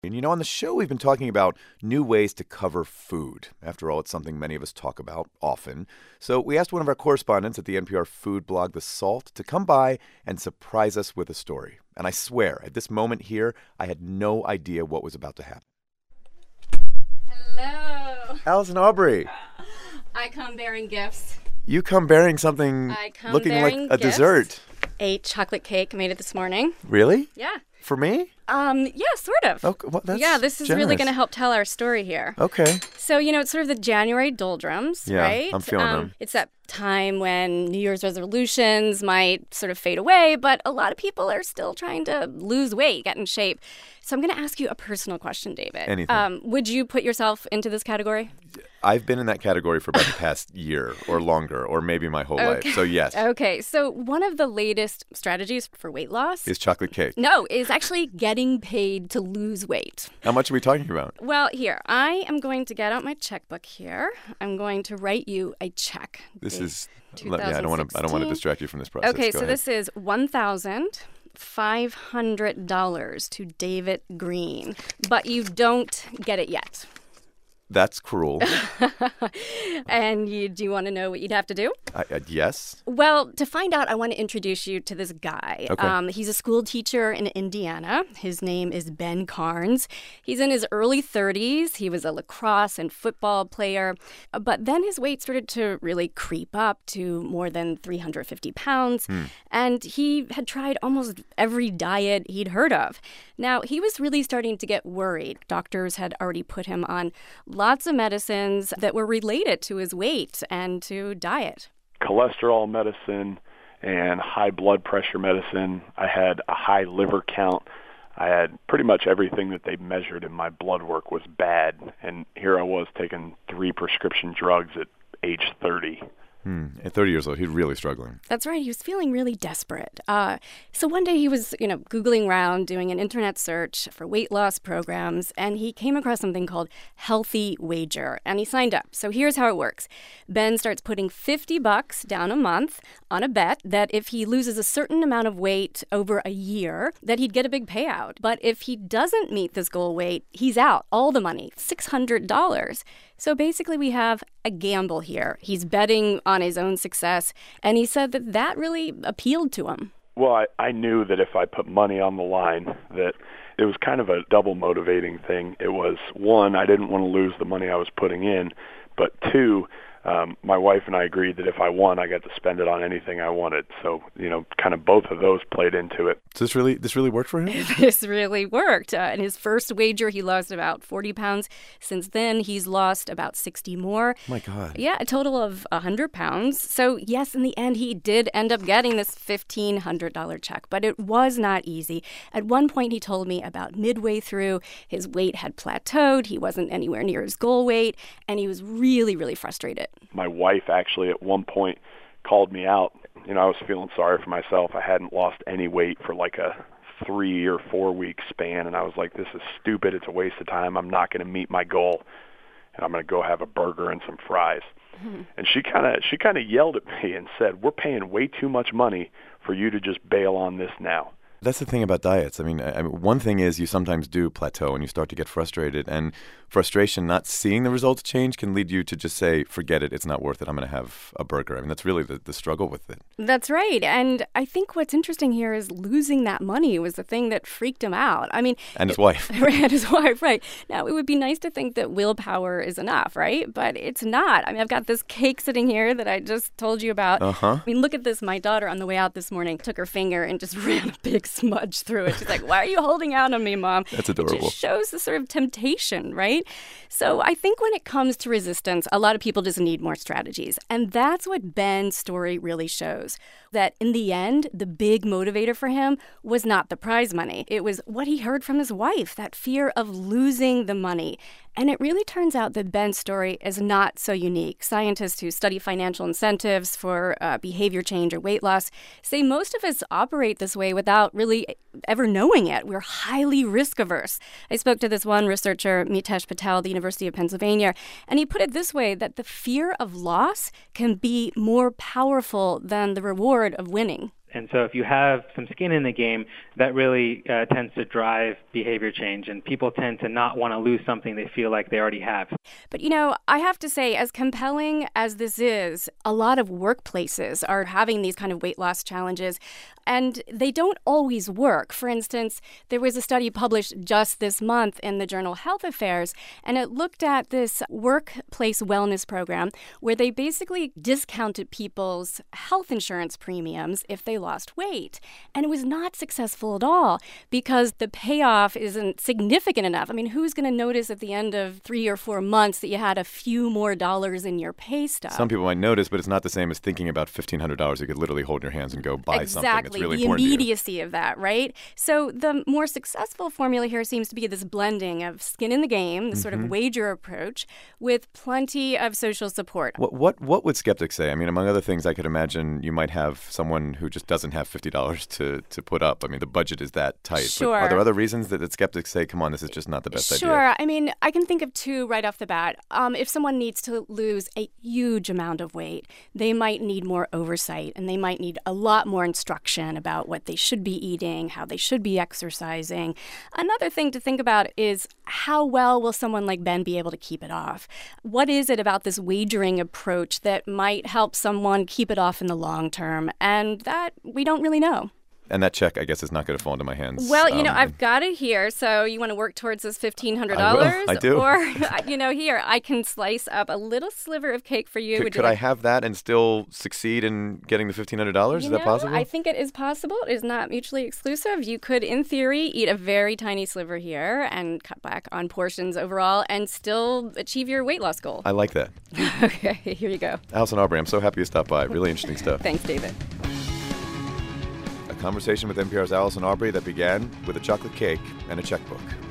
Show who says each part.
Speaker 1: And on the show, we've been talking about new ways to cover food. After all, it's something many of us talk about often. So we asked one of our correspondents at the NPR food blog, The Salt, to come by and surprise us with a story. And I swear, at this moment here, I had no idea what was about to happen.
Speaker 2: Hello.
Speaker 1: Allison Aubrey.
Speaker 2: I come bearing gifts.
Speaker 1: You come bearing something looking like a dessert.
Speaker 2: A chocolate cake. Made it this morning.
Speaker 1: Really?
Speaker 2: Yeah.
Speaker 1: For me?
Speaker 2: Yeah, sort of.
Speaker 1: Oh, well, that's
Speaker 2: this is really going to help tell our story here.
Speaker 1: Okay.
Speaker 2: So, it's sort of the January doldrums, right?
Speaker 1: Yeah, I'm feeling them.
Speaker 2: It's that time when New Year's resolutions might sort of fade away, but a lot of people are still trying to lose weight, get in shape. So I'm going to ask you a personal question, David.
Speaker 1: Anything.
Speaker 2: Would you put yourself into this category?
Speaker 1: I've been in that category for about the past year or longer, or maybe my whole life. So yes.
Speaker 2: Okay. So one of the latest strategies for weight loss
Speaker 1: is chocolate cake.
Speaker 2: No, is actually getting paid to lose weight.
Speaker 1: How much are we talking about?
Speaker 2: Well, here, I am going to get out my checkbook here. I'm going to write you a check.
Speaker 1: This is I don't want to distract you from this process.
Speaker 2: Okay,
Speaker 1: Go
Speaker 2: so
Speaker 1: ahead.
Speaker 2: this is $1,500 to David Green, but you don't get it yet.
Speaker 1: That's cruel.
Speaker 2: And do you want to know what you'd have to do?
Speaker 1: Yes.
Speaker 2: Well, to find out, I want to introduce you to this guy.
Speaker 1: Okay.
Speaker 2: He's a school teacher in Indiana. His name is Ben Carnes. He's in his early 30s. He was a lacrosse and football player. But then his weight started to really creep up to more than 350 pounds. And he had tried almost every diet he'd heard of. Now, he was really starting to get worried. Doctors had already put him on lots of medicines that were related to his weight and to diet.
Speaker 3: Cholesterol medicine and high blood pressure medicine. I had a high liver count. I had pretty much everything that they measured in my blood work was bad. And here I was taking 3 prescription drugs at age 30.
Speaker 1: At 30 years old, he's really struggling.
Speaker 2: That's right. He was feeling really desperate. So one day he was, Googling around, doing an internet search for weight loss programs, and he came across something called Healthy Wager, and he signed up. So here's how it works. Ben starts putting $50 down a month on a bet that if he loses a certain amount of weight over a year, that he'd get a big payout. But if he doesn't meet this goal weight, he's out. All the money, $600. So basically we have a gamble here. He's betting on his own success, and he said that really appealed to him.
Speaker 3: Well, I knew that if I put money on the line, that it was kind of a double motivating thing. It was, one, I didn't want to lose the money I was putting in, but two, my wife and I agreed that if I won, I got to spend it on anything I wanted. So, kind of both of those played into it.
Speaker 1: So this really worked for him?
Speaker 2: This really worked. In his first wager, he lost about 40 pounds. Since then, he's lost about 60 more.
Speaker 1: Oh my God.
Speaker 2: Yeah, a total of 100 pounds. So, yes, in the end, he did end up getting this $1,500 check, but it was not easy. At one point, he told me about midway through, his weight had plateaued. He wasn't anywhere near his goal weight, and he was really, really frustrated.
Speaker 3: My wife actually at one point called me out. I was feeling sorry for myself. I hadn't lost any weight for like a 3 or 4 week span, and I was like, this is stupid. It's a waste of time. I'm not going to meet my goal, and I'm going to go have a burger and some fries. And she kind of yelled at me and said, we're paying way too much money for you to just bail on this now.
Speaker 1: That's the thing about diets. I mean, one thing is you sometimes do plateau and you start to get frustrated. And frustration, not seeing the results change, can lead you to just say, forget it, it's not worth it, I'm going to have a burger. I mean, that's really the struggle with it.
Speaker 2: That's right. And I think what's interesting here is losing that money was the thing that freaked him out. I mean...
Speaker 1: And his wife.
Speaker 2: And his wife, right. Now, it would be nice to think that willpower is enough, right? But it's not. I mean, I've got this cake sitting here that I just told you about. I mean, look at this. My daughter on the way out this morning took her finger and just ran a big smudge through it. She's like, why are you holding out on me, Mom?
Speaker 1: That's adorable.
Speaker 2: It just shows the sort of temptation, right? So I think when it comes to resistance, a lot of people just need more strategies. And that's what Ben's story really shows. That in the end, the big motivator for him was not the prize money. It was what he heard from his wife, that fear of losing the money. And it really turns out that Ben's story is not so unique. Scientists who study financial incentives for behavior change or weight loss say most of us operate this way without really ever knowing it. We're highly risk averse. I spoke to this one researcher, Mitesh Patel, at the University of Pennsylvania, and he put it this way, that the fear of loss can be more powerful than the reward of winning.
Speaker 4: And so if you have some skin in the game, that really tends to drive behavior change, and people tend to not want to lose something they feel like they already have.
Speaker 2: But, I have to say, as compelling as this is, a lot of workplaces are having these kind of weight loss challenges, and they don't always work. For instance, there was a study published just this month in the journal Health Affairs, and it looked at this workplace wellness program where they basically discounted people's health insurance premiums if they lost weight. And it was not successful at all because the payoff isn't significant enough. I mean, who's going to notice at the end of 3 or 4 months that you had a few more dollars in your pay stub?
Speaker 1: Some people might notice, but it's not the same as thinking about $1,500 you could literally hold in your hands and go buy something. It's really
Speaker 2: the
Speaker 1: important
Speaker 2: immediacy of that, right? So the more successful formula here seems to be this blending of skin in the game, the sort of wager approach, with plenty of social support.
Speaker 1: What would skeptics say? I mean, among other things, I could imagine you might have someone who just doesn't have $50 to put up. I mean, the budget is that tight.
Speaker 2: Sure.
Speaker 1: But are there other reasons that skeptics say, come on, this is just not the best idea?
Speaker 2: Sure. I mean, I can think of two right off the bat. If someone needs to lose a huge amount of weight, they might need more oversight, and they might need a lot more instruction about what they should be eating, how they should be exercising. Another thing to think about is how well will someone like Ben be able to keep it off? What is it about this wagering approach that might help someone keep it off in the long term? And that we don't really know.
Speaker 1: And that check, I guess, is not going to fall into my hands.
Speaker 2: Well, I've got it here. So you want to work towards this $1,500?
Speaker 1: I do.
Speaker 2: Or, here, I can slice up a little sliver of cake for you.
Speaker 1: Could I have that and still succeed in getting the $1,500? Is that possible?
Speaker 2: I think it is possible. It is not mutually exclusive. You could, in theory, eat a very tiny sliver here and cut back on portions overall and still achieve your weight loss goal.
Speaker 1: I like that.
Speaker 2: Okay, here you go.
Speaker 1: Allison Aubrey, I'm so happy you stopped by. Really interesting stuff.
Speaker 2: Thanks, David.
Speaker 1: Conversation with NPR's Allison Aubrey that began with a chocolate cake and a checkbook.